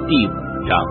第5章，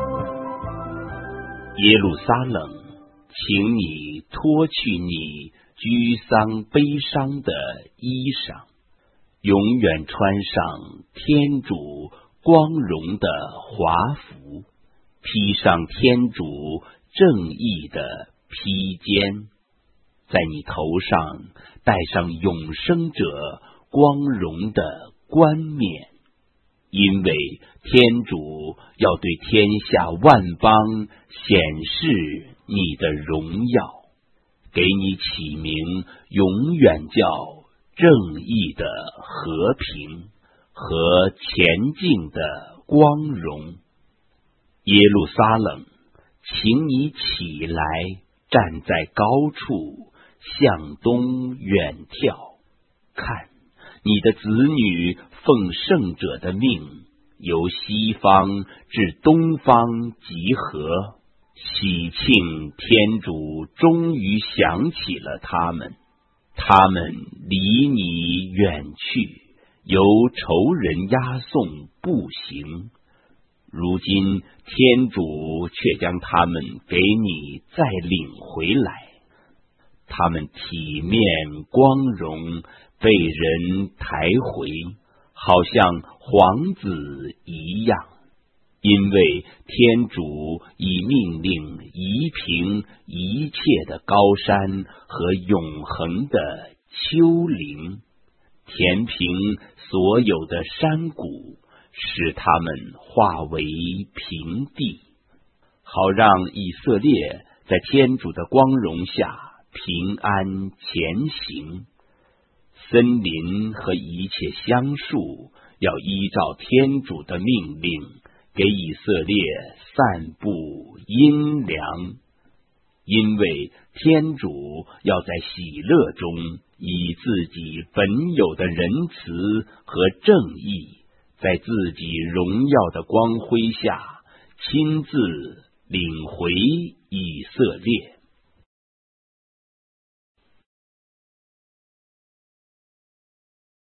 耶路撒冷，请你脱去你居丧悲伤的衣裳，永远穿上天主光荣的华服，披上天主正义的披肩，在你头上戴上永生者光荣的冠冕，因为天主要对天下万邦显示你的荣耀，给你起名永远叫正义的和平和前进的光荣。耶路撒冷，请你起来，站在高处，向东远眺，看，你的子女奉圣者的命，由西方至东方集合，喜庆天主终于想起了他们，他们离你远去，由仇人押送步行，如今天主却将他们给你再领回来，他们体面光荣，被人抬回，好像皇子一样，因为天主已命令夷平一切的高山和永恒的丘陵，填平所有的山谷，使它们化为平地，好让以色列在天主的光荣下平安前行。森林和一切橡树要依照天主的命令，给以色列散布阴凉，因为天主要在喜乐中以自己本有的仁慈和正义，在自己荣耀的光辉下亲自领回以色列。